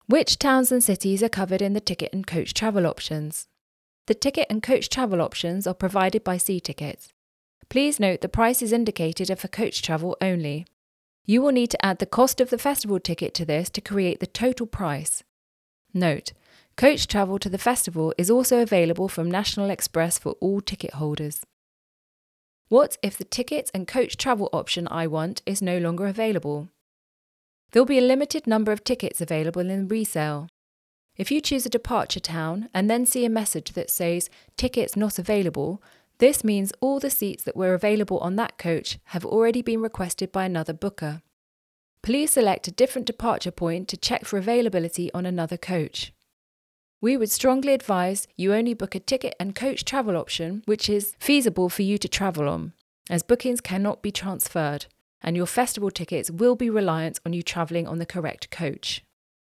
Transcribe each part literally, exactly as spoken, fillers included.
Which towns and cities are covered in the ticket and coach travel options? The ticket and coach travel options are provided by Sea Tickets. Please note the prices indicated are for coach travel only. You will need to add the cost of the festival ticket to this to create the total price. Note, coach travel to the festival is also available from National Express for all ticket holders. What if the ticket and coach travel option I want is no longer available? There will be a limited number of tickets available in resale. If you choose a departure town and then see a message that says tickets not available, this means all the seats that were available on that coach have already been requested by another booker. Please select a different departure point to check for availability on another coach. We would strongly advise you only book a ticket and coach travel option which is feasible for you to travel on, as bookings cannot be transferred, and your festival tickets will be reliant on you travelling on the correct coach.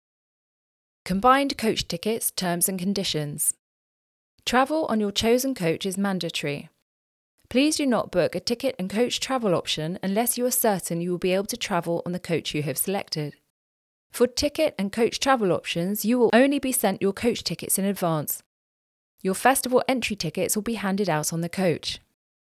Combined coach tickets, terms and conditions. Travel on your chosen coach is mandatory. Please do not book a ticket and coach travel option unless you are certain you will be able to travel on the coach you have selected. For ticket and coach travel options, you will only be sent your coach tickets in advance. Your festival entry tickets will be handed out on the coach.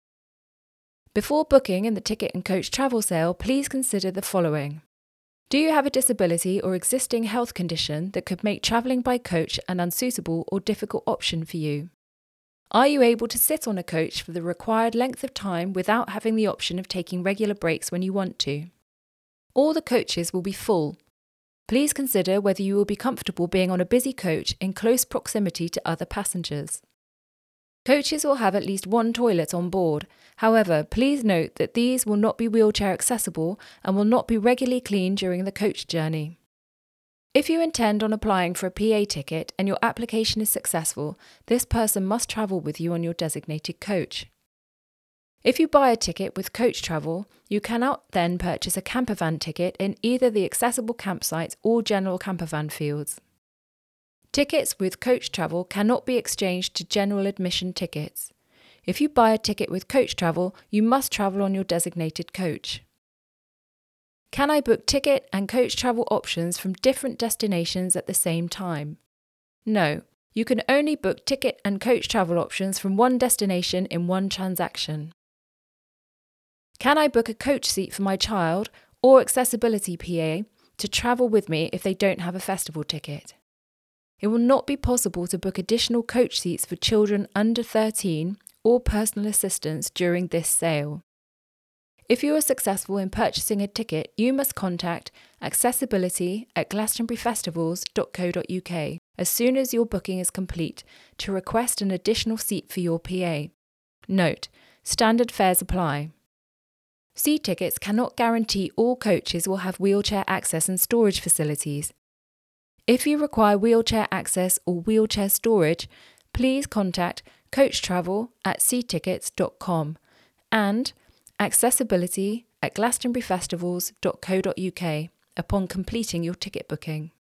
Before booking in the ticket and coach travel sale, please consider the following. Do you have a disability or existing health condition that could make travelling by coach an unsuitable or difficult option for you? Are you able to sit on a coach for the required length of time without having the option of taking regular breaks when you want to? All the coaches will be full. Please consider whether you will be comfortable being on a busy coach in close proximity to other passengers. Coaches will have at least one toilet on board. However, please note that these will not be wheelchair accessible and will not be regularly cleaned during the coach journey. If you intend on applying for a P A ticket and your application is successful, this person must travel with you on your designated coach. If you buy a ticket with coach travel, you cannot then purchase a campervan ticket in either the accessible campsites or general campervan fields. Tickets with coach travel cannot be exchanged to general admission tickets. If you buy a ticket with coach travel, you must travel on your designated coach. Can I book ticket and coach travel options from different destinations at the same time? No, you can only book ticket and coach travel options from one destination in one transaction. Can I book a coach seat for my child or accessibility P A to travel with me if they don't have a festival ticket? It will not be possible to book additional coach seats for children under thirteen or personal assistants during this sale. If you are successful in purchasing a ticket, you must contact accessibility at glastonbury festivals dot co dot uk as soon as your booking is complete to request an additional seat for your P A. Note, standard fares apply. Sea Tickets cannot guarantee all coaches will have wheelchair access and storage facilities. If you require wheelchair access or wheelchair storage, please contact coach travel at sea tickets dot com and accessibility at glastonbury festivals dot co dot uk upon completing your ticket booking.